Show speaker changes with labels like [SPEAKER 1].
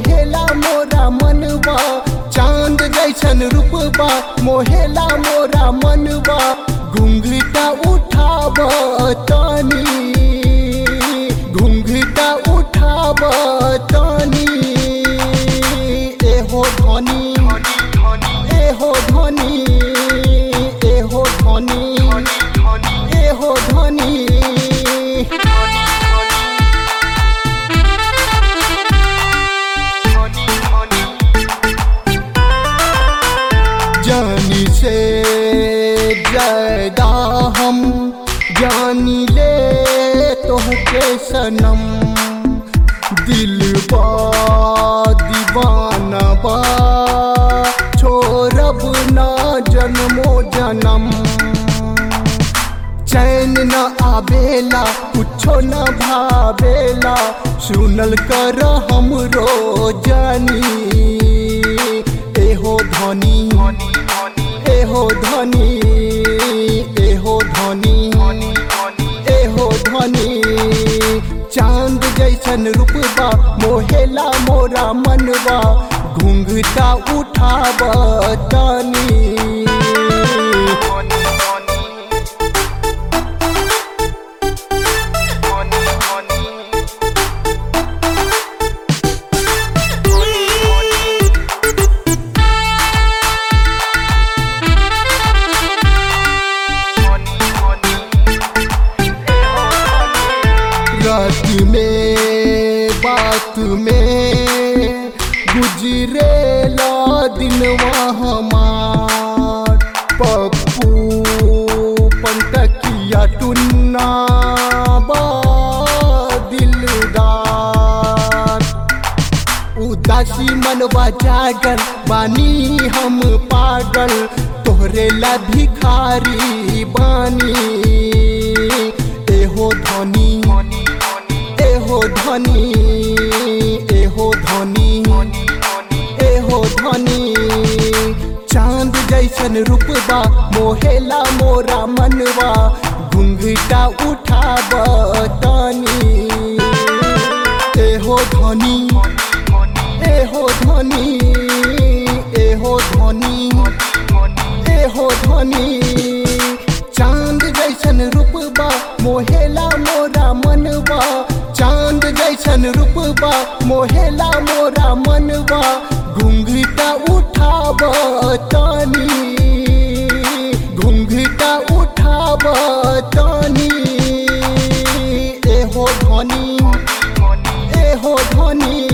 [SPEAKER 1] मोहेला मोरा मनवा, चांद जैसन रूपबा मोहेला मोरा मनवा। घुंघटा उठाब तनी, घुंघटा उठाब तनी, एहो धनी, एहो धनी, एहो धनी, एहो धनी। जानी से ज्यादा हम जानी ले तोहके सनम, दिल बा दीवाना बा छोड़ब ना जन्मो जन्म। चैन न आवेला कुछो न भावेला, सुनल कर हमरो जानी, एहो धनी, एहो धनी, एहो धनी, एहो धनी। चांद जैसन रूपबा मोहेला मोरा मनवा, घुंघटा उठाब तनी। रात में बात में गुजरेला दिनवा हमार, पप्पू पंतकिया टुन्ना बा दिलदार। उदासी मनवा जागल बानी हम पागल, तोहरे ला भिखारी बानी, एहो धनी, एहो धनी, एहो धनी, एहो धनी। चांद जैसन रूपबा मोहेला मोरा मनवा, घुंघटा उठाब तनी, एहो धनी, एहो धनी, एहो धनी, एहो धनी। चांद जैसन रूपबा मोहेला मोरा मनवा, चांद जैसन रूपबा मोहेला मोरा मनवा। घुंघटा उठाब तनी, घुंघटा उठाब तनी, एहो धनी, एहो धनी।